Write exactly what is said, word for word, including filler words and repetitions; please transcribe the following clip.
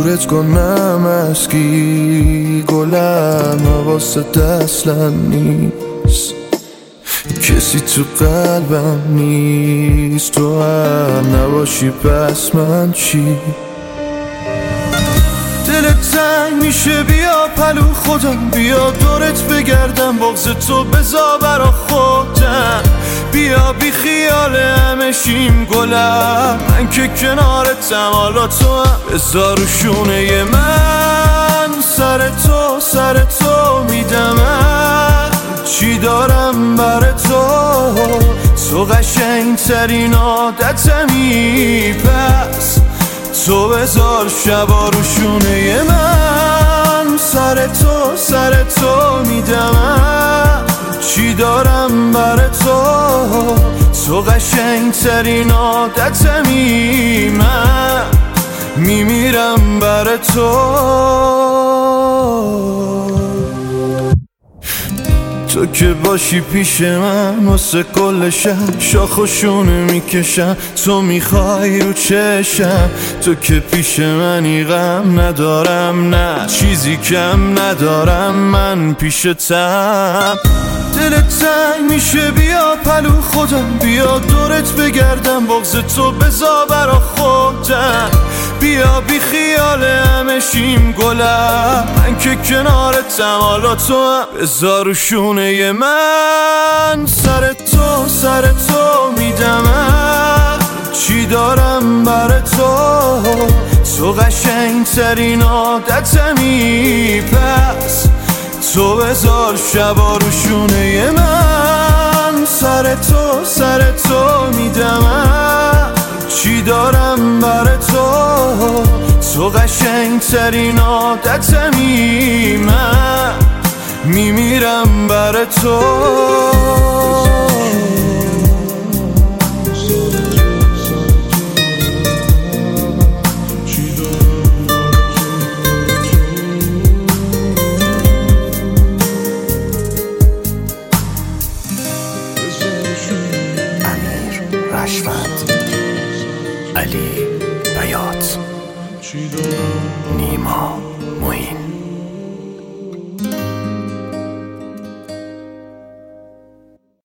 دورت کنم از کی گلم حواست اصلا نیست، کسی تو قلبم نیست، تو هم نباشی پس من چی؟ دلت تنگ میشه بیا پلو خودم، بیا دورت بگردم بغض تو بزا برا خودم، بیا بی خیال همه شیم گلم، من که کنارتم حالا تو هم بزا رو شونه من، سر تو سر تو میدمم چی دارم بر تو، تو قشنگ ترین عادتمی، پس تو بذار شبا رو شونه من، سر تو سر تو میدمم چی دارم بر تو، تو قشنگ ترین عادتمی، من میمیرم بر تو. تو که باشی پیش من واسه کل شهر شاخ و شونه میکشم، تو میخوای رو چشم، تو که پیش منی غم ندارم نه چیزی کم ندارم من پیشتم، دلت تنگ میشه بیا پلو خودم، بیا دورت بگردم بغض تو بزا برا خودم، بیا بی خیال همه شیم گلم، من که کنارتم حالا تو هم بزا رو شونه من، سر تو سر تو میدمم چی دارم بر تو، تو قشنگ ترین عادتمی، پس تو بذار شبا رو شونه من، سر تو سر تو میدمم چی دارم بر تو، تو قشنگ ترین عادتمی، من میمیرم بر تو. رشفت، علی بیات، نیما معین.